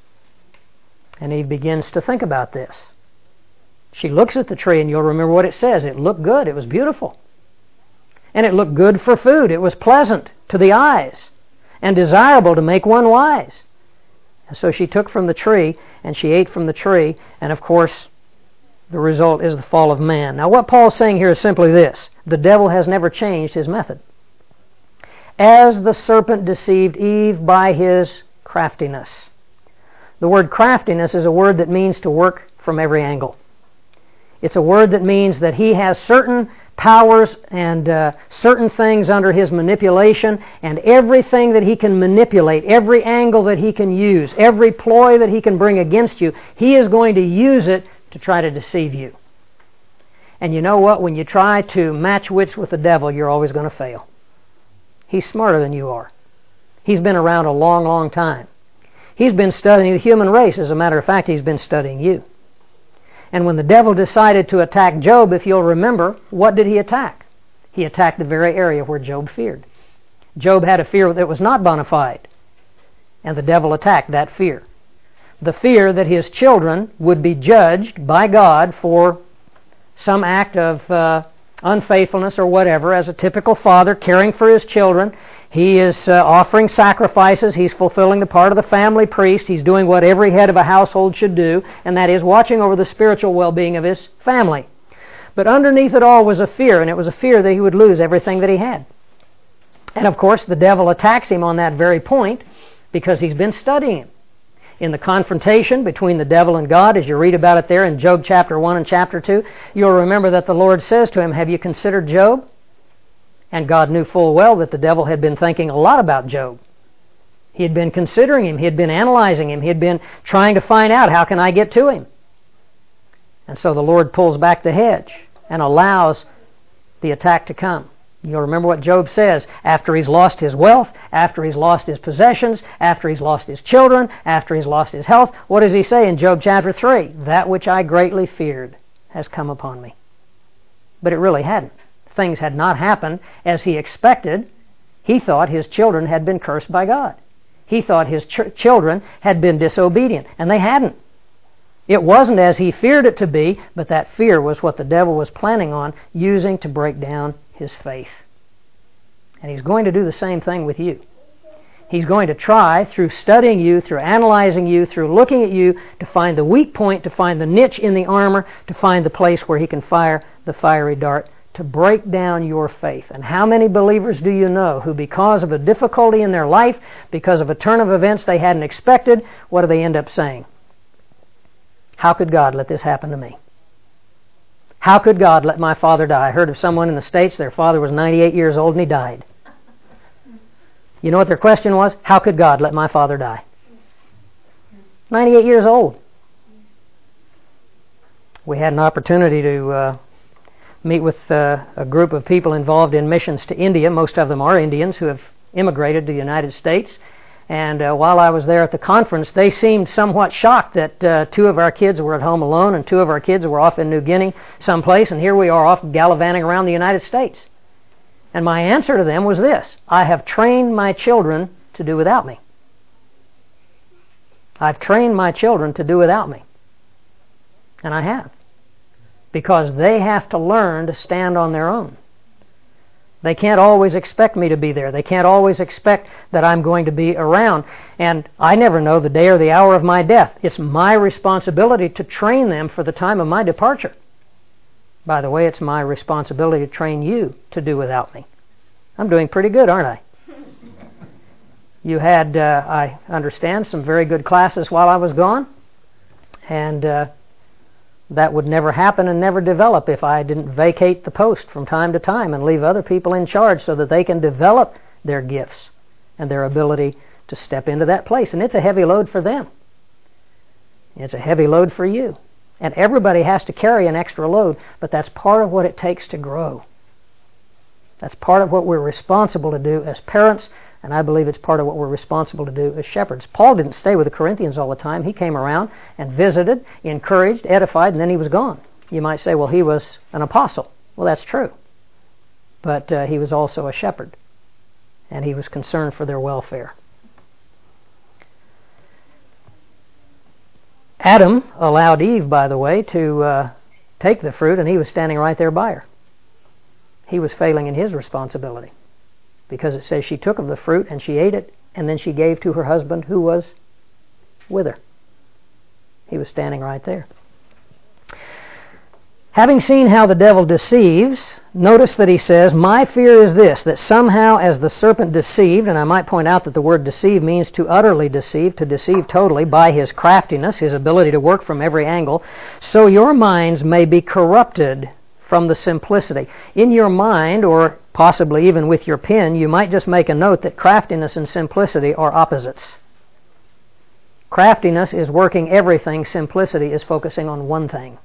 Speaker 1: And Eve begins to think about this. She looks at the tree, and you'll remember what it says. It looked good. It was beautiful. And it looked good for food. It was pleasant to the eyes and desirable to make one wise. And so she took from the tree, and she ate from the tree, and of course, the result is the fall of man. Now, what Paul's saying here is simply this. The devil has never changed his method. As the serpent deceived Eve by his craftiness. The word craftiness is a word that means to work from every angle. It's a word that means that he has certain powers and certain things under his manipulation, and everything that he can manipulate, every angle that he can use, every ploy that he can bring against you, he is going to use it to try to deceive you. And you know what? When you try to match wits with the devil, you're always going to fail. He's smarter than you are. He's been around a long, long time. He's been studying the human race. As a matter of fact, he's been studying you. And when the devil decided to attack Job, if you'll remember, what did he attack? He attacked the very area where Job feared. Job had a fear that was not bona fide, and the devil attacked that fear. The fear that his children would be judged by God for some act of unfaithfulness or whatever. As a typical father caring for his children, he is offering sacrifices. He's fulfilling the part of the family priest. He's doing what every head of a household should do, and that is watching over the spiritual well-being of his family. But underneath it all was a fear, and it was a fear that he would lose everything that he had. And of course, the devil attacks him on that very point because he's been studying him. In the confrontation between the devil and God, as you read about it there in Job chapter 1 and chapter 2, you'll remember that the Lord says to him, "Have you considered Job?" And God knew full well that the devil had been thinking a lot about Job. He had been considering him. He had been analyzing him. He had been trying to find out, how can I get to him? And so the Lord pulls back the hedge and allows the attack to come. You'll remember what Job says. After he's lost his wealth, after he's lost his possessions, after he's lost his children, after he's lost his health, what does he say in Job chapter 3? That which I greatly feared has come upon me. But it really hadn't. Things had not happened as he expected. He thought his children had been cursed by God. He thought his children had been disobedient, and they hadn't. It wasn't as he feared it to be, but that fear was what the devil was planning on using to break down his faith. And he's going to do the same thing with you. He's going to try, through studying you, through analyzing you, through looking at you, to find the weak point, to find the niche in the armor, to find the place where he can fire the fiery dart, to break down your faith. And how many believers do you know who, because of a difficulty in their life, because of a turn of events they hadn't expected, what do they end up saying? How could God let this happen to me? How could God let my father die? I heard of someone in the States, their father was 98 years old and he died. You know what their question was? How could God let my father die? 98 years old. We had an opportunity to meet with a group of people involved in missions to India. Most of them are Indians who have immigrated to the United States. And while I was there at the conference, they seemed somewhat shocked that 2 of our kids were at home alone and 2 of our kids were off in New Guinea someplace, and here we are off gallivanting around the United States. And my answer to them was this: I have trained my children to do without me. I've trained my children to do without me. And I have. Because they have to learn to stand on their own. They can't always expect me to be there. They can't always expect that I'm going to be around. And I never know the day or the hour of my death. It's my responsibility to train them for the time of my departure. By the way, it's my responsibility to train you to do without me. I'm doing pretty good, aren't I? You had, I understand, some very good classes while I was gone. And that would never happen and never develop if I didn't vacate the post from time to time and leave other people in charge so that they can develop their gifts and their ability to step into that place. And it's a heavy load for them. It's a heavy load for you. And everybody has to carry an extra load, but that's part of what it takes to grow. That's part of what we're responsible to do as parents, and I believe it's part of what we're responsible to do as shepherds. Paul didn't stay with the Corinthians all the time. He came around and visited, encouraged, edified, and then he was gone. You might say, well, he was an apostle. Well, that's true. But he was also a shepherd, and he was concerned for their welfare. Adam allowed Eve, by the way, to take the fruit, and he was standing right there by her. He was failing in his responsibility, because it says she took of the fruit and she ate it, and then she gave to her husband who was with her. He was standing right there. Having seen how the devil deceives, notice that he says, my fear is this, that somehow as the serpent deceived, and I might point out that the word deceive means to utterly deceive, to deceive totally by his craftiness, his ability to work from every angle, so your minds may be corrupted from the simplicity. In your mind, or possibly even with your pen, you might just make a note that craftiness and simplicity are opposites. Craftiness is working everything. Simplicity is focusing on one thing.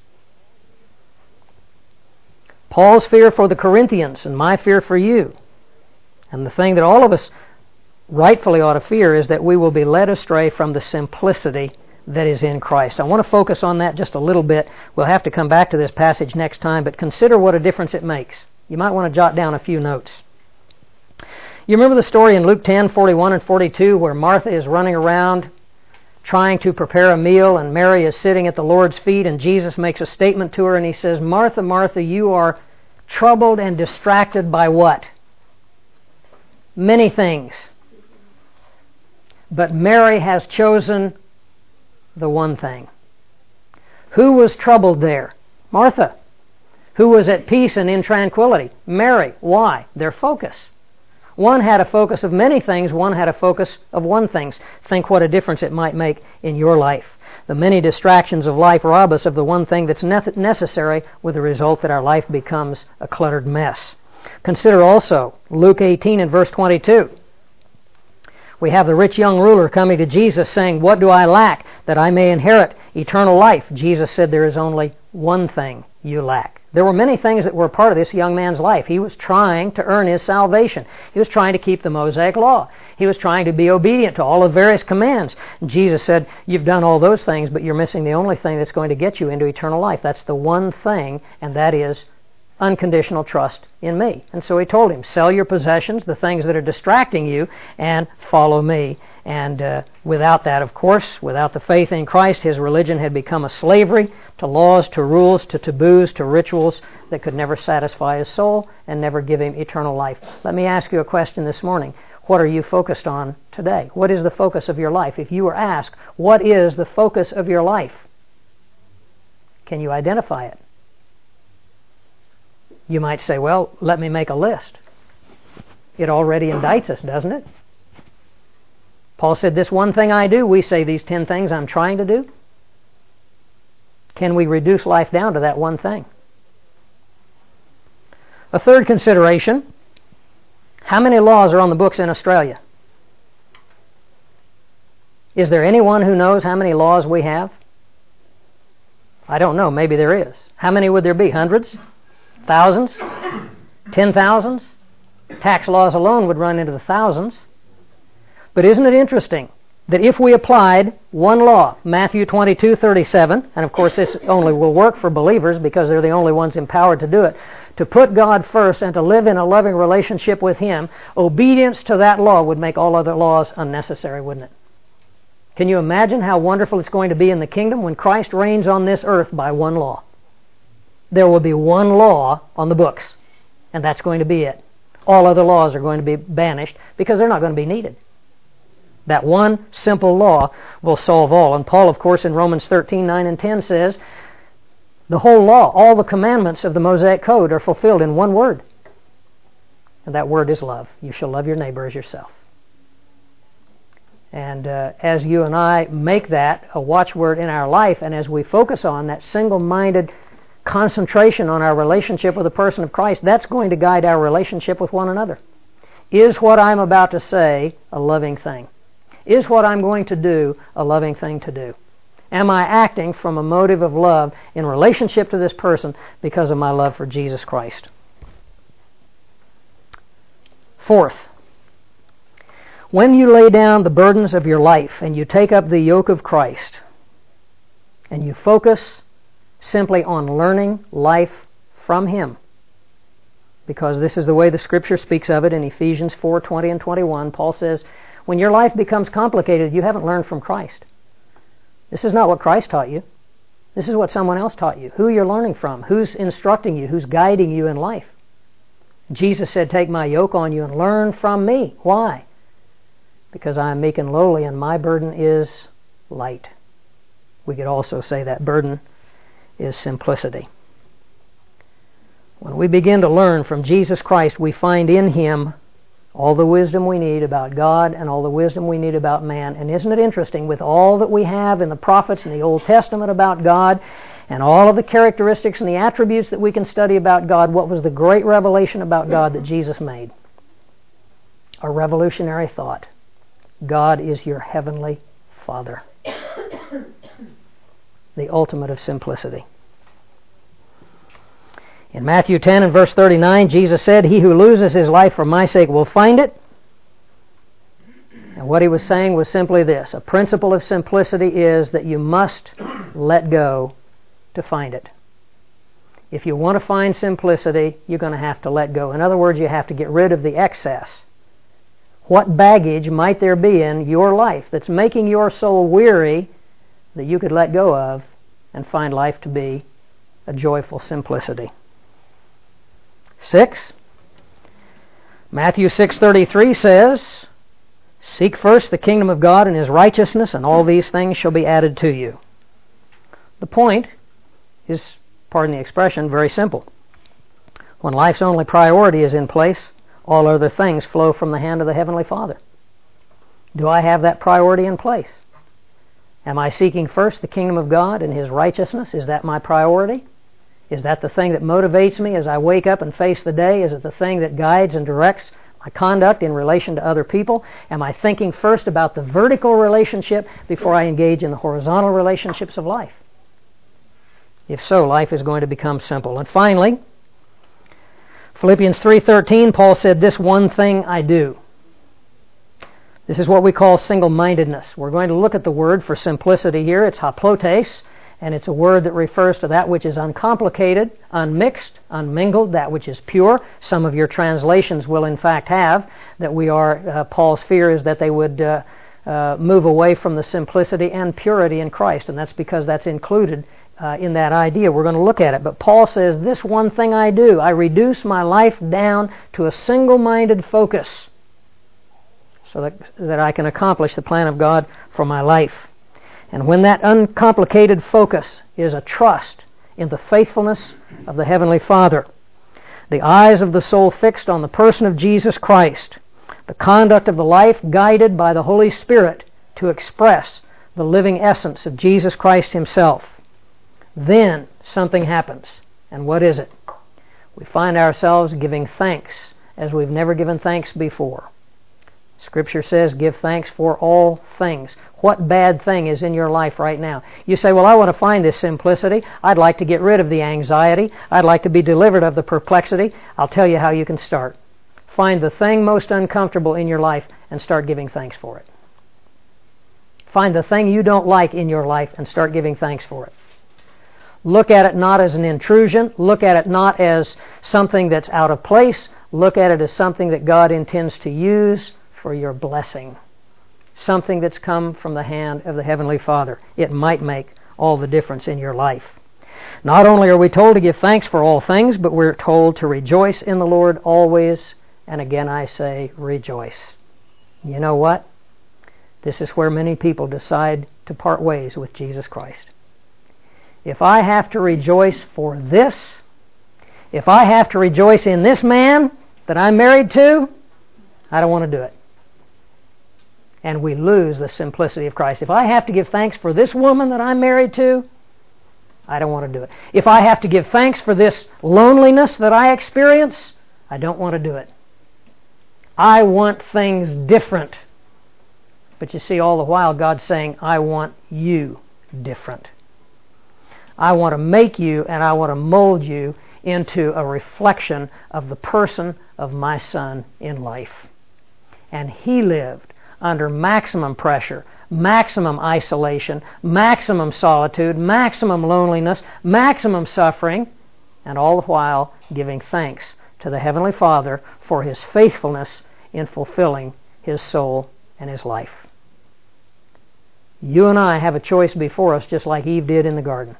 Speaker 1: Paul's fear for the Corinthians and my fear for you, and the thing that all of us rightfully ought to fear, is that we will be led astray from the simplicity that is in Christ. I want to focus on that just a little bit. We'll have to come back to this passage next time, but consider what a difference it makes. You might want to jot down a few notes. You remember the story in Luke 10:41 and 42 where Martha is running around trying to prepare a meal, and Mary is sitting at the Lord's feet, and Jesus makes a statement to her, and he says, Martha, Martha, you are troubled and distracted by what? Many things. But Mary has chosen the one thing. Who was troubled there? Martha. Who was at peace and in tranquility? Mary. Why? Their focus. One had a focus of many things, one had a focus of one thing. Think what a difference it might make in your life. The many distractions of life rob us of the one thing that's necessary, with the result that our life becomes a cluttered mess. Consider also Luke 18 and verse 22. We have the rich young ruler coming to Jesus saying, what do I lack that I may inherit eternal life? Jesus said, there is only one thing you lack. There were many things that were a part of this young man's life. He was trying to earn his salvation. He was trying to keep the Mosaic law. He was trying to be obedient to all the various commands. Jesus said, you've done all those things, but you're missing the only thing that's going to get you into eternal life. That's the one thing, and that is unconditional trust in me. And so he told him, sell your possessions, the things that are distracting you, and follow me. And without that, of course, without the faith in Christ, his religion had become a slavery to laws, to rules, to taboos, to rituals that could never satisfy his soul and never give him eternal life. Let me ask you a question this morning. What are you focused on today? What is the focus of your life? If you were asked, what is the focus of your life? Can you identify it? You might say, well, let me make a list. It already indicts us, doesn't it? Paul said, this one thing I do. We say these 10 things I'm trying to do. Can we reduce life down to that one thing? A third consideration, how many laws are on the books in Australia? Is there anyone who knows how many laws we have? I don't know. Maybe there is. How many would there be? Hundreds? Thousands? 10,000s? Tax laws alone would run into the thousands. But isn't it interesting that if we applied one law, Matthew 22:37, and of course this only will work for believers because they're the only ones empowered to do it, to put God first and to live in a loving relationship with Him, obedience to that law would make all other laws unnecessary, wouldn't it? Can you imagine how wonderful it's going to be in the kingdom when Christ reigns on this earth by one law? There will be one law on the books, and that's going to be it. All other laws are going to be banished because they're not going to be needed. That one simple law will solve all. And Paul, of course, in Romans 13:9 and 10 says, the whole law, all the commandments of the Mosaic Code are fulfilled in one word. And that word is love. You shall love your neighbor as yourself. And as you and I make that a watchword in our life, and as we focus on that single-minded concentration on our relationship with the person of Christ, that's going to guide our relationship with one another. Is what I'm about to say a loving thing? Is what I'm going to do a loving thing to do? Am I acting from a motive of love in relationship to this person because of my love for Jesus Christ? Fourth, when you lay down the burdens of your life and you take up the yoke of Christ and you focus simply on learning life from Him, because this is the way the Scripture speaks of it in Ephesians 4:20 and 21. Paul says, when your life becomes complicated, you haven't learned from Christ. This is not what Christ taught you. This is what someone else taught you. Who you're learning from, who's instructing you, who's guiding you in life. Jesus said, take my yoke on you and learn from me. Why? Because I am meek and lowly and my burden is light. We could also say that burden is simplicity. When we begin to learn from Jesus Christ, we find in Him all the wisdom we need about God and all the wisdom we need about man. And isn't it interesting, with all that we have in the prophets and the Old Testament about God and all of the characteristics and the attributes that we can study about God, what was the great revelation about God that Jesus made? A revolutionary thought. God is your heavenly Father. The ultimate of simplicity. In Matthew 10 and verse 39, Jesus said, he who loses his life for my sake will find it. And what He was saying was simply this. A principle of simplicity is that you must let go to find it. If you want to find simplicity, you're going to have to let go. In other words, you have to get rid of the excess. What baggage might there be in your life that's making your soul weary that you could let go of and find life to be a joyful simplicity? 6. Matthew 6:33 says, seek first the kingdom of God and His righteousness, and all these things shall be added to you. The point is, pardon the expression, very simple. When life's only priority is in place, all other things flow from the hand of the Heavenly Father. Do I have that priority in place? Am I seeking first the kingdom of God and His righteousness? Is that my priority? Is that the thing that motivates me as I wake up and face the day? Is it the thing that guides and directs my conduct in relation to other people? Am I thinking first about the vertical relationship before I engage in the horizontal relationships of life? If so, life is going to become simple. And finally, Philippians 3:13, Paul said, this one thing I do. This is what we call single-mindedness. We're going to look at the word for simplicity here. It's haplotes, and it's a word that refers to that which is uncomplicated, unmixed, unmingled, that which is pure. Some of your translations will in fact have that we are, Paul's fear is that they would move away from the simplicity and purity in Christ, and that's because that's included in that idea. We're going to look at it. But Paul says, this one thing I do, I reduce my life down to a single-minded focus so that I can accomplish the plan of God for my life. And when that uncomplicated focus is a trust in the faithfulness of the Heavenly Father, the eyes of the soul fixed on the person of Jesus Christ, the conduct of the life guided by the Holy Spirit to express the living essence of Jesus Christ Himself, then something happens. And what is it? We find ourselves giving thanks as we've never given thanks before. Scripture says, give thanks for all things. What bad thing is in your life right now? You say, well, I want to find this simplicity. I'd like to get rid of the anxiety. I'd like to be delivered of the perplexity. I'll tell you how you can start. Find the thing most uncomfortable in your life and start giving thanks for it. Find the thing you don't like in your life and start giving thanks for it. Look at it not as an intrusion. Look at it not as something that's out of place. Look at it as something that God intends to use for your blessing. Something that's come from the hand of the Heavenly Father. It might make all the difference in your life. Not only are we told to give thanks for all things, but we're told to rejoice in the Lord always. And again I say, rejoice. You know what? This is where many people decide to part ways with Jesus Christ. If I have to rejoice for this, if I have to rejoice in this man that I'm married to, I don't want to do it. And we lose the simplicity of Christ. If I have to give thanks for this woman that I'm married to, I don't want to do it. If I have to give thanks for this loneliness that I experience, I don't want to do it. I want things different. But you see, all the while God's saying, I want you different. I want to make you and I want to mold you into a reflection of the person of my Son in life. And He lived under maximum pressure, maximum isolation, maximum solitude, maximum loneliness, maximum suffering, and all the while giving thanks to the Heavenly Father for His faithfulness in fulfilling His soul and His life. You and I have a choice before us, just like Eve did in the garden.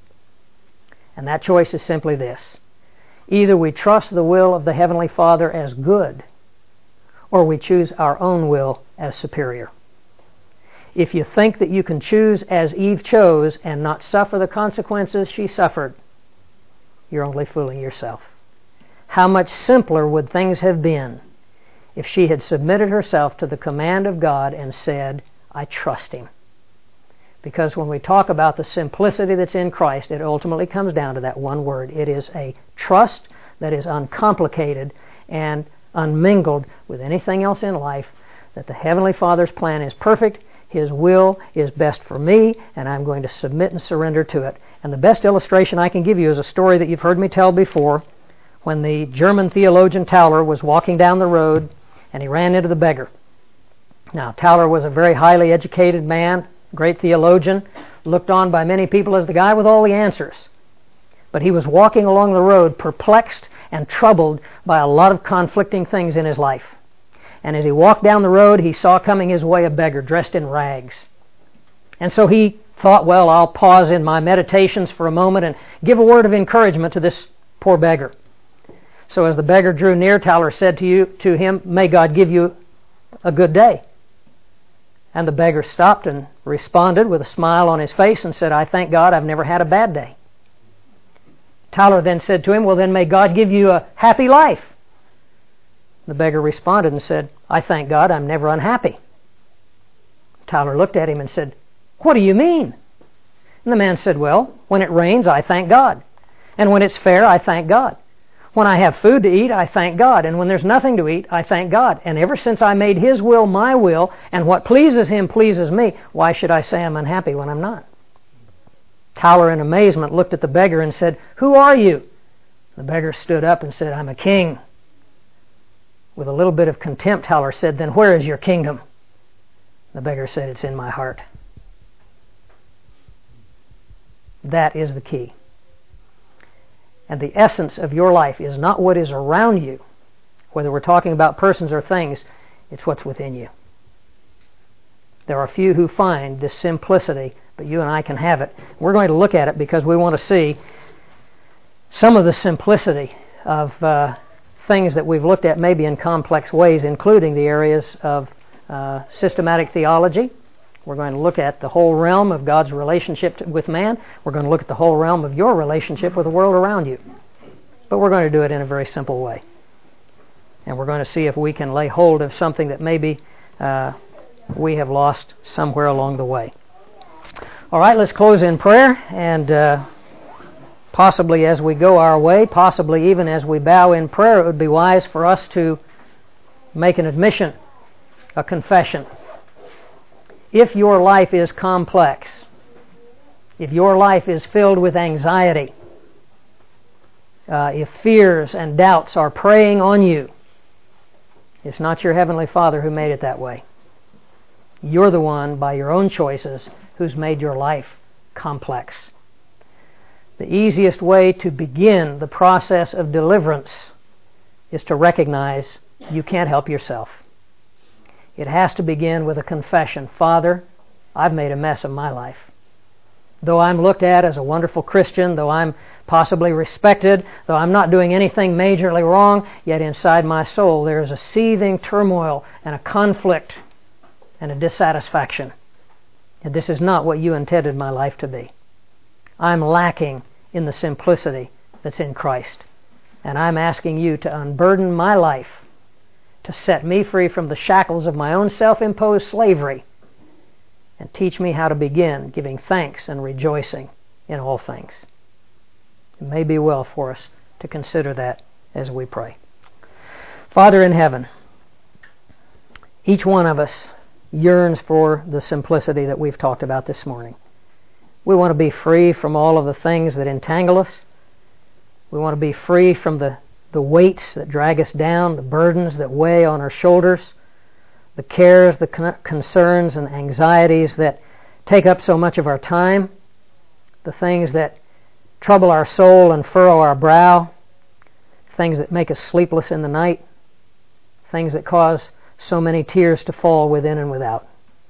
Speaker 1: And that choice is simply this. Either we trust the will of the Heavenly Father as good, or we choose our own will as superior. If you think that you can choose as Eve chose and not suffer the consequences she suffered, you're only fooling yourself. How much simpler would things have been if she had submitted herself to the command of God and said, I trust Him. Because when we talk about the simplicity that's in Christ, it ultimately comes down to that one word. It is a trust that is uncomplicated and unmingled with anything else in life, that the Heavenly Father's plan is perfect, His will is best for me, and I'm going to submit and surrender to it. And the best illustration I can give you is a story that you've heard me tell before, when the German theologian Tauler was walking down the road and he ran into the beggar. Now, Tauler was a very highly educated man, great theologian, looked on by many people as the guy with all the answers. But he was walking along the road perplexed and troubled by a lot of conflicting things in his life. And as he walked down the road, he saw coming his way a beggar dressed in rags. And so he thought, well, I'll pause in my meditations for a moment and give a word of encouragement to this poor beggar. So as the beggar drew near, Tauler said to him, may God give you a good day. And the beggar stopped and responded with a smile on his face and said, I thank God I've never had a bad day. Tauler then said to him, well then may God give you a happy life. The beggar responded and said, I thank God I'm never unhappy. Tauler looked at him and said, what do you mean? And the man said, well, when it rains, I thank God. And when it's fair, I thank God. When I have food to eat, I thank God. And when there's nothing to eat, I thank God. And ever since I made His will my will, and what pleases Him pleases me, why should I say I'm unhappy when I'm not? Tauler, in amazement, looked at the beggar and said, who are you? The beggar stood up and said, I'm a king. With a little bit of contempt, Tauler said, then where is your kingdom? The beggar said, it's in my heart. That is the key. And the essence of your life is not what is around you, whether we're talking about persons or things, it's what's within you. There are few who find this simplicity, but you and I can have it. We're going to look at it because we want to see some of the simplicity of things that we've looked at maybe in complex ways, including the areas of systematic theology. We're going to look at the whole realm of God's relationship with man. We're going to look at the whole realm of your relationship with the world around you. But we're going to do it in a very simple way. And we're going to see if we can lay hold of something that maybe we have lost somewhere along the way. All right, let's close in prayer. And possibly as we go our way, possibly even as we bow in prayer, it would be wise for us to make an admission, a confession. If your life is complex, if your life is filled with anxiety, if fears and doubts are preying on you, it's not your Heavenly Father who made it that way. You're the one, by your own choices, who's made your life complex. The easiest way to begin the process of deliverance is to recognize you can't help yourself. It has to begin with a confession. Father, I've made a mess of my life. Though I'm looked at as a wonderful Christian, though I'm possibly respected, though I'm not doing anything majorly wrong, yet inside my soul there is a seething turmoil and a conflict and a dissatisfaction. And this is not what you intended my life to be. I'm lacking in the simplicity that's in Christ. And I'm asking you to unburden my life, to set me free from the shackles of my own self-imposed slavery, and teach me how to begin giving thanks and rejoicing in all things. It may be well for us to consider that as we pray. Father in heaven, each one of us yearns for the simplicity that we've talked about this morning. We want to be free from all of the things that entangle us. We want to be free from the weights that drag us down, the burdens that weigh on our shoulders, the cares, the concerns, and anxieties that take up so much of our time, the things that trouble our soul and furrow our brow, things that make us sleepless in the night, things that cause so many tears to fall within and without.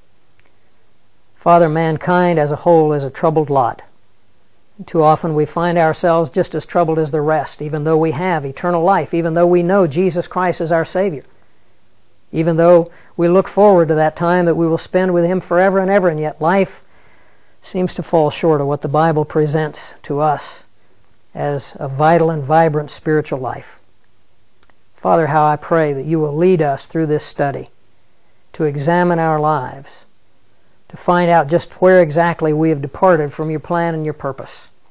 Speaker 1: Father, mankind as a whole is a troubled lot. Too often we find ourselves just as troubled as the rest, even though we have eternal life, even though we know Jesus Christ is our Savior, even though we look forward to that time that we will spend with Him forever and ever, and yet life seems to fall short of what the Bible presents to us as a vital and vibrant spiritual life. Father, how I pray that you will lead us through this study to examine our lives, to find out just where exactly we have departed from your plan and your purpose,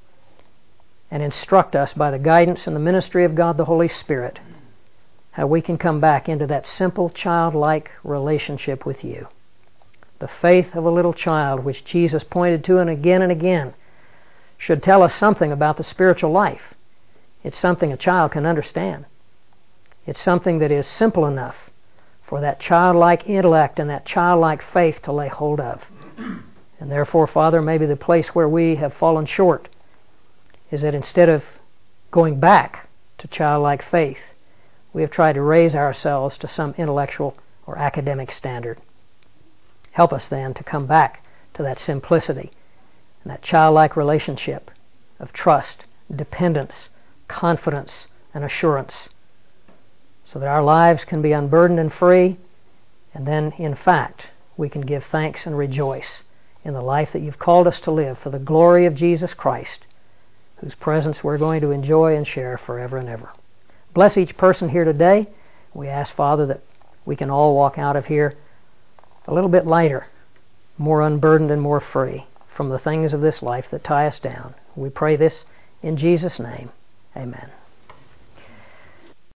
Speaker 1: and instruct us by the guidance and the ministry of God the Holy Spirit how we can come back into that simple childlike relationship with you. The faith of a little child, which Jesus pointed to and again, should tell us something about the spiritual life. It's something a child can understand. It's something that is simple enough for that childlike intellect and that childlike faith to lay hold of. And therefore, Father, maybe the place where we have fallen short is that instead of going back to childlike faith, we have tried to raise ourselves to some intellectual or academic standard. Help us then to come back to that simplicity and that childlike relationship of trust, dependence, confidence, and assurance, so that our lives can be unburdened and free, and then, in fact, we can give thanks and rejoice in the life that you've called us to live for the glory of Jesus Christ, whose presence we're going to enjoy and share forever and ever. Bless each person here today. We ask, Father, that we can all walk out of here a little bit lighter, more unburdened and more free from the things of this life that tie us down. We pray this in Jesus' name. Amen.